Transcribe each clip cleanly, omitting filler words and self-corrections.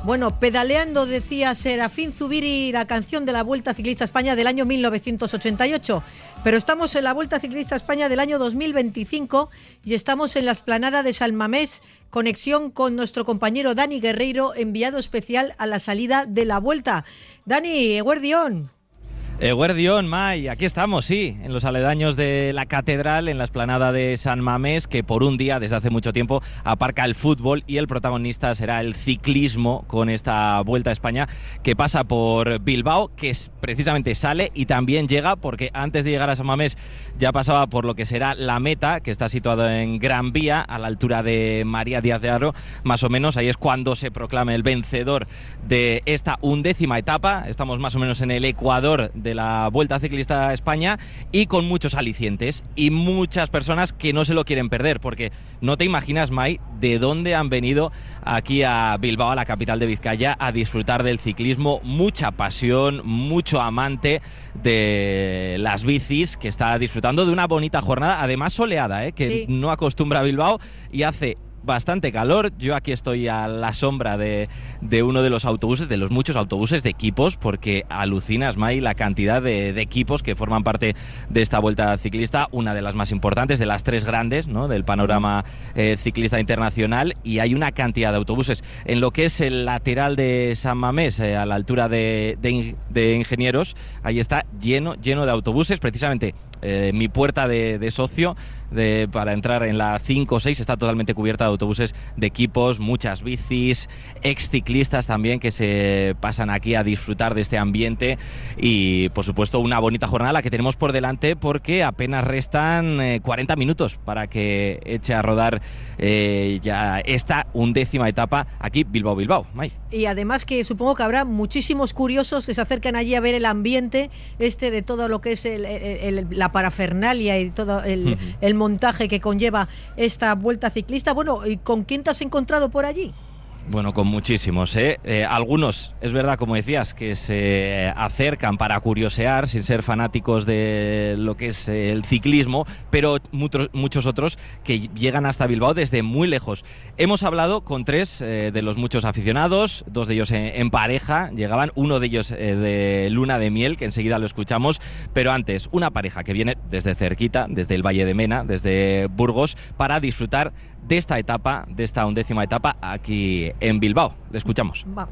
Bueno, pedaleando, decía Serafín Zubiri, la canción de la Vuelta Ciclista a España del año 1988. Pero estamos en la Vuelta Ciclista a España del año 2025 y estamos en la explanada de San Mamés, conexión con nuestro compañero Dani Guerreiro, enviado especial a la salida de la Vuelta. Dani, eguerdión. Eguerdión, Mai, aquí estamos, sí, en los aledaños de la catedral, en la explanada de San Mamés, que por un día, desde hace mucho tiempo, aparca el fútbol y el protagonista será el ciclismo con esta Vuelta a España que pasa por Bilbao, que precisamente sale y también llega, porque antes de llegar a San Mamés ya pasaba por lo que será la meta, que está situado en Gran Vía, a la altura de María Díaz de Haro, más o menos. Ahí es cuando se proclama el vencedor de esta 11ª etapa. Estamos más o menos en el ecuador de la Vuelta Ciclista a España y con muchos alicientes y muchas personas que no se lo quieren perder, porque no te imaginas, Mai, de dónde han venido aquí a Bilbao, a la capital de Vizcaya, a disfrutar del ciclismo. Mucha pasión, mucho amante de las bicis, que está disfrutando de una bonita jornada, además soleada, que sí, no acostumbra a Bilbao, y hace bastante calor. Yo aquí estoy a la sombra de uno de los autobuses, de los muchos autobuses de equipos, porque alucinas, Mai, la cantidad de equipos que forman parte de esta Vuelta Ciclista, una de las más importantes, de las tres grandes, ¿no?, del panorama ciclista internacional, y hay una cantidad de autobuses. En lo que es el lateral de San Mamés, a la altura de Ingenieros, ahí está lleno de autobuses. Precisamente mi puerta de socio para entrar en la 5 o 6 está totalmente cubierta de autobuses de equipos, muchas bicis, exciclistas también que se pasan aquí a disfrutar de este ambiente, y por supuesto una bonita jornada la que tenemos por delante, porque apenas restan 40 minutos para que eche a rodar ya esta 11ª etapa aquí Bilbao, Mai. Y además que supongo que habrá muchísimos curiosos que se acercan allí a ver el ambiente de todo lo que es la parafernalia y todo el montaje que conlleva esta Vuelta Ciclista. Bueno, ¿y con quién te has encontrado por allí? Bueno, con muchísimos, algunos, es verdad, como decías, que se acercan para curiosear sin ser fanáticos de lo que es el ciclismo, pero muchos otros que llegan hasta Bilbao desde muy lejos. Hemos hablado con 3 de los muchos aficionados, 2 de ellos en pareja, llegaban, uno de ellos de luna de miel, que enseguida lo escuchamos, pero antes, una pareja que viene desde cerquita, desde el Valle de Mena, desde Burgos, para disfrutar de esta etapa, de esta 11ª etapa aquí en Bilbao. Le escuchamos. Va.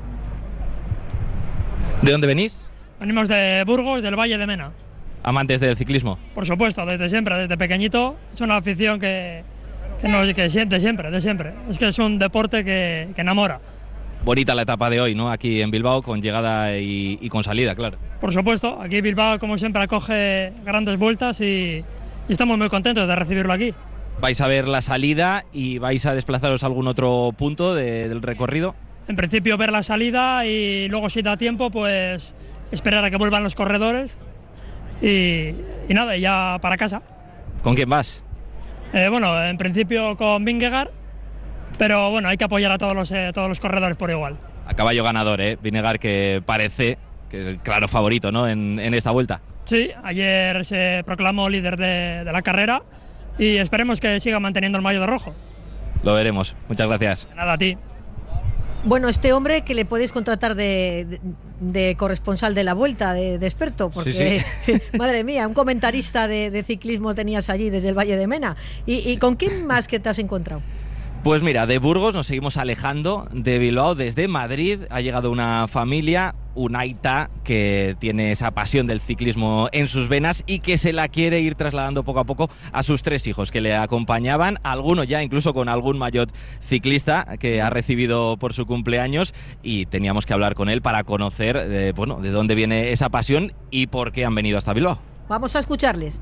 ¿De dónde venís? Venimos de Burgos, del Valle de Mena. ¿Amantes del ciclismo? Por supuesto, desde siempre, desde pequeñito. Es una afición que siente siempre, de siempre. Es que es un deporte que enamora. Bonita la etapa de hoy, ¿no? Aquí en Bilbao, con llegada y con salida, claro. Por supuesto, aquí Bilbao, como siempre, acoge grandes vueltas y estamos muy contentos de recibirlo aquí. ¿Vais a ver la salida y vais a desplazaros a algún otro punto del recorrido? En principio ver la salida y luego, si da tiempo, pues esperar a que vuelvan los corredores y nada, y ya para casa. ¿Con quién vas? Bueno, en principio con Vingegaard, pero bueno, hay que apoyar a todos los corredores por igual. A caballo ganador, Vingegaard, que parece que es el claro favorito, ¿no?, en esta vuelta. Sí, ayer se proclamó líder de la carrera y esperemos que siga manteniendo el maillot de rojo. Lo veremos. Muchas gracias. Nada, a ti. Bueno, este hombre que le podéis contratar de corresponsal de la Vuelta, de experto, porque sí. Madre mía, un comentarista de ciclismo tenías allí desde el Valle de Mena. ¿Y con quién más que te has encontrado? Pues mira, de Burgos nos seguimos alejando, de Bilbao, desde Madrid ha llegado una familia, un aita que tiene esa pasión del ciclismo en sus venas y que se la quiere ir trasladando poco a poco a sus 3 hijos que le acompañaban, alguno ya incluso con algún maillot ciclista que ha recibido por su cumpleaños, y teníamos que hablar con él para conocer de dónde viene esa pasión y por qué han venido hasta Bilbao. Vamos a escucharles.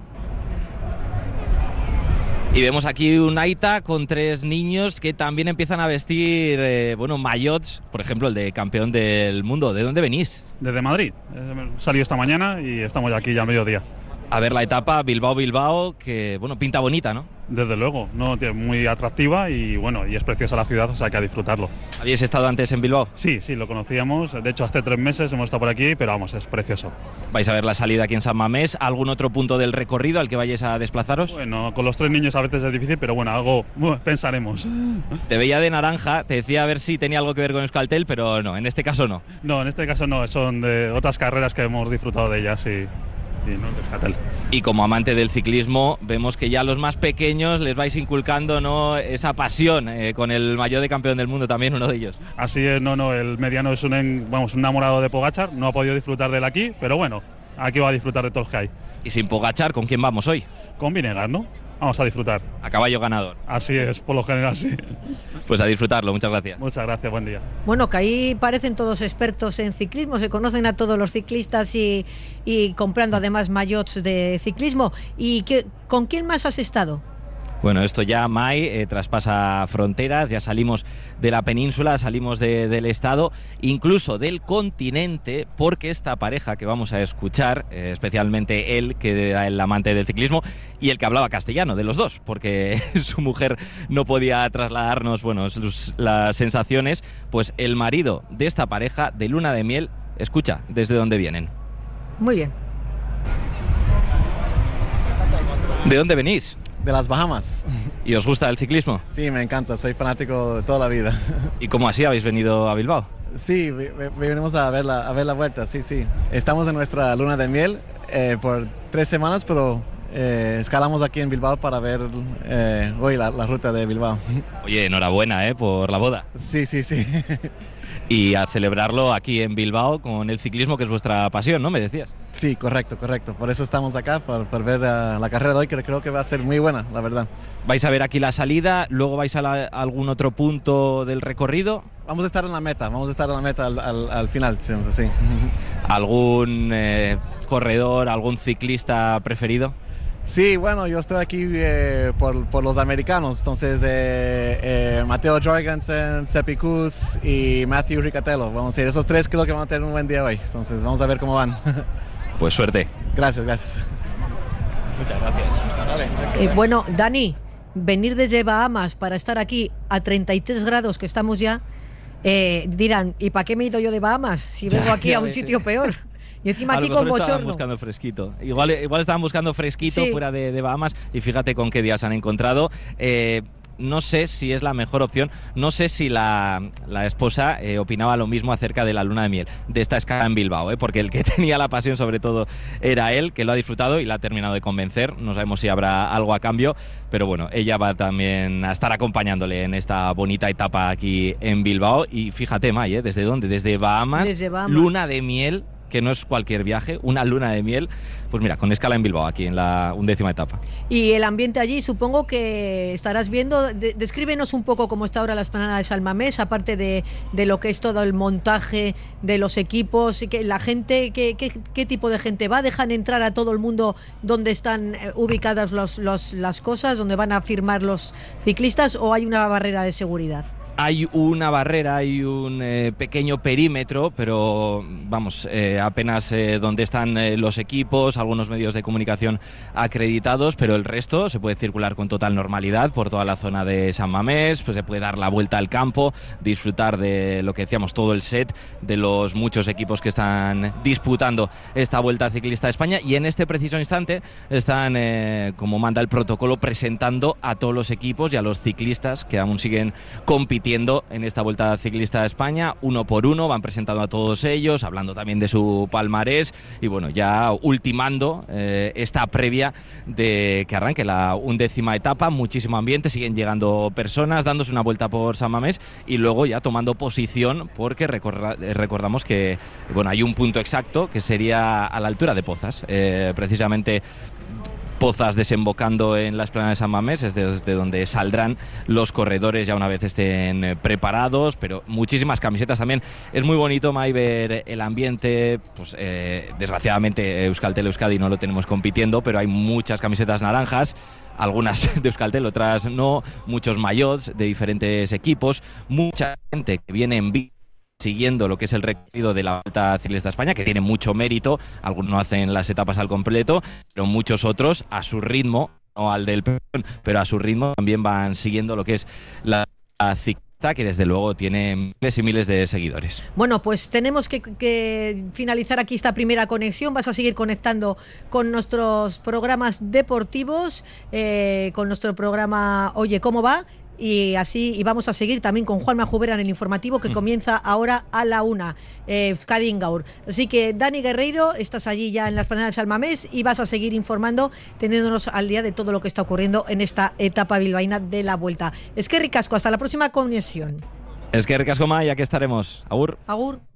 Y vemos aquí un aita con 3 niños que también empiezan a vestir maillots, por ejemplo el de campeón del mundo. ¿De dónde venís? Desde Madrid. Salí esta mañana y estamos aquí ya a mediodía. A ver la etapa Bilbao, que pinta bonita, ¿no? Desde luego, no, muy atractiva y bueno, y es preciosa la ciudad, o sea que a disfrutarlo. ¿Habéis estado antes en Bilbao? Sí, lo conocíamos, de hecho hace 3 meses hemos estado por aquí, pero vamos, es precioso. ¿Vais a ver la salida aquí en San Mamés? ¿Algún otro punto del recorrido al que vayáis a desplazaros? Bueno, con los 3 niños a veces es difícil, pero bueno, algo pensaremos. Te veía de naranja, te decía a ver si tenía algo que ver con Euskaltel, pero no, en este caso no. No, en este caso no, son de otras carreras que hemos disfrutado de ellas y no de Euskaltel. Y como amante del ciclismo, vemos que ya a los más pequeños les vais inculcando, ¿no?, esa pasión, con el maillot de campeón del mundo también, uno de ellos. Así es, no, el mediano es un enamorado de Pogačar, no ha podido disfrutar de él aquí, pero bueno, aquí va a disfrutar de todo el que hay. Y sin Pogačar, ¿con quién vamos hoy? Con Vinegar, ¿no? Vamos a disfrutar. A caballo ganador. Así es, por lo general sí. Pues a disfrutarlo, muchas gracias. Muchas gracias, buen día. Bueno, que ahí parecen todos expertos en ciclismo, se conocen a todos los ciclistas y comprando además maillots de ciclismo. ¿Y con quién más has estado? Bueno, esto ya, Mai, traspasa fronteras, ya salimos de la península, salimos del estado, incluso del continente, porque esta pareja que vamos a escuchar, especialmente él, que era el amante del ciclismo, y el que hablaba castellano, de los dos, porque su mujer no podía trasladarnos, bueno, las sensaciones, pues el marido de esta pareja de luna de miel, escucha desde dónde vienen. Muy bien. ¿De dónde venís? De las Bahamas. ¿Y os gusta el ciclismo? Sí, me encanta, soy fanático de toda la vida. ¿Y cómo así habéis venido a Bilbao? Sí, venimos a ver la vuelta, sí. Estamos en nuestra luna de miel por 3 semanas, pero escalamos aquí en Bilbao para ver hoy la ruta de Bilbao. Oye, enhorabuena por la boda. Sí. Y a celebrarlo aquí en Bilbao con el ciclismo, que es vuestra pasión, ¿no? Me decías. Sí, correcto. Por eso estamos acá, por ver la carrera de hoy, que creo que va a ser muy buena, la verdad. ¿Vais a ver aquí la salida? ¿Luego vais a algún otro punto del recorrido? Vamos a estar en la meta al final, sí. ¿Algún corredor, algún ciclista preferido? Sí, bueno, yo estoy aquí por los americanos, entonces Matteo Jorgensen, Seppi Kuss y Matthew Ricatello. Vamos a ir, esos 3 creo que van a tener un buen día hoy, entonces vamos a ver cómo van. Pues suerte. Gracias. Muchas gracias. Vale. Bueno, Dani, venir desde Bahamas para estar aquí a 33 grados que estamos ya, dirán, ¿y para qué me he ido yo de Bahamas si vengo aquí a un sitio peor? Y encima aquí con bochorno. Estaban buscando fresquito. Igual estaban buscando fresquito, sí, fuera de Bahamas, y fíjate con qué días han encontrado. No sé si es la mejor opción, no sé si la esposa opinaba lo mismo acerca de la luna de miel, de esta escala en Bilbao, porque el que tenía la pasión sobre todo era él, que lo ha disfrutado y la ha terminado de convencer. No sabemos si habrá algo a cambio, pero bueno, ella va también a estar acompañándole en esta bonita etapa aquí en Bilbao. Y fíjate, May, ¿desde dónde? Desde Bahamas, luna de miel, que no es cualquier viaje, una luna de miel, pues mira, con escala en Bilbao, aquí en la 11ª etapa. Y el ambiente allí, supongo que estarás viendo, descríbenos un poco cómo está ahora la esplanada de San Mamés, aparte de lo que es todo el montaje de los equipos, y que la gente, ¿qué tipo de gente va? ¿Dejan entrar a todo el mundo donde están ubicadas las cosas, donde van a firmar los ciclistas, o hay una barrera de seguridad? Hay una barrera, hay un pequeño perímetro, pero vamos, apenas donde están los equipos, algunos medios de comunicación acreditados, pero el resto se puede circular con total normalidad por toda la zona de San Mamés, pues se puede dar la vuelta al campo, disfrutar de lo que decíamos, todo el set de los muchos equipos que están disputando esta Vuelta Ciclista a España, y en este preciso instante están, como manda el protocolo, presentando a todos los equipos y a los ciclistas que aún siguen compitiendo en esta Vuelta Ciclista a España, uno por uno, van presentando a todos ellos, hablando también de su palmarés y bueno, ya ultimando esta previa de que arranque la 11ª etapa. Muchísimo ambiente, siguen llegando personas, dándose una vuelta por San Mamés y luego ya tomando posición, porque recordamos que bueno, hay un punto exacto que sería a la altura de Pozas, precisamente Pozas desembocando en la esplanada de San Mamés, es desde donde saldrán los corredores ya una vez estén preparados, pero muchísimas camisetas también. Es muy bonito, May, ver el ambiente, pues desgraciadamente Euskaltel Euskadi no lo tenemos compitiendo, pero hay muchas camisetas naranjas, algunas de Euskaltel, otras no, muchos maillots de diferentes equipos, mucha gente que viene en vivo siguiendo lo que es el recorrido de la Vuelta Ciclista a España, que tiene mucho mérito. Algunos hacen las etapas al completo, pero muchos otros a su ritmo, al del pelotón, pero a su ritmo también van siguiendo lo que es la ciclista, que desde luego tiene miles y miles de seguidores. Bueno, pues tenemos que finalizar aquí esta primera conexión. Vas a seguir conectando con nuestros programas deportivos, con nuestro programa Oye, ¿cómo va? Y así, y vamos a seguir también con Juanma Jubera en el informativo que comienza ahora a la 1, Euskadi Gaur. Así que Dani Guerreiro, estás allí ya en la Esplanada de San Mamés y vas a seguir informando, teniéndonos al día de todo lo que está ocurriendo en esta etapa bilbaína de la Vuelta. Eskerrik asko, hasta la próxima conexión. Eskerrik asko, Mai, aquí estaremos. Agur. Agur.